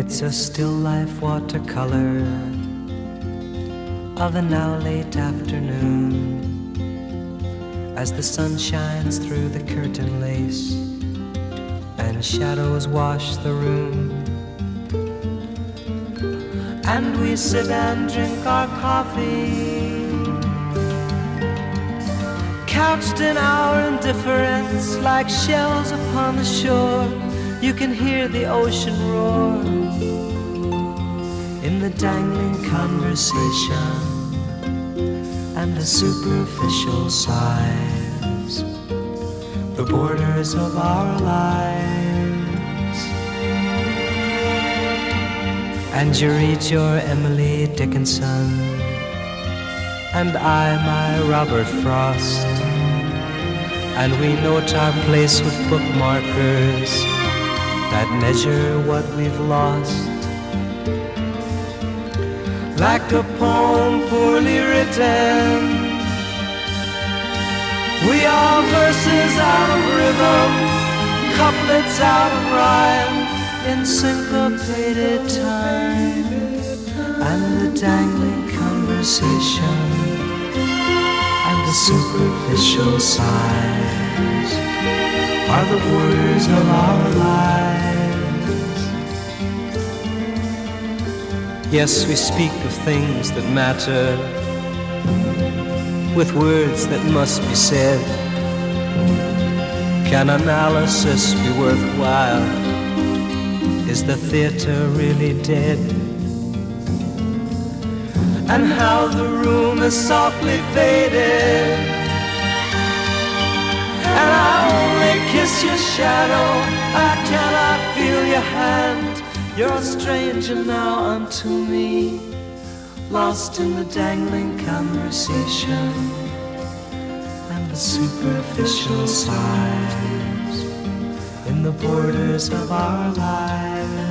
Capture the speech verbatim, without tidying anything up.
It's a still life watercolor of a now late afternoon, as the sun shines through the curtain lace and shadows wash the room, and we sit and drink our coffee, couched in our indifference like shells upon the shore. You can hear the ocean roar in the dangling conversation and the superficial sighs, the borders of our lives. And you read your Emily Dickinson, and I my Robert Frost, and we note our place with bookmarkers that measure what we've lost. Like a poem poorly written, we are verses out of rhythm, couplets out of rhyme, in syncopated time, and the dangling conversation and the superficial sighs are the borders of our lives. Yes, we speak of things that matter with words that must be said. Can analysis be worthwhile? Is the theater really dead? And how the room is softly faded, and I only kiss your shadow, I cannot feel your hand. You're a stranger now unto me, lost in the dangling conversation and the superficial sighs in the borders of our lives.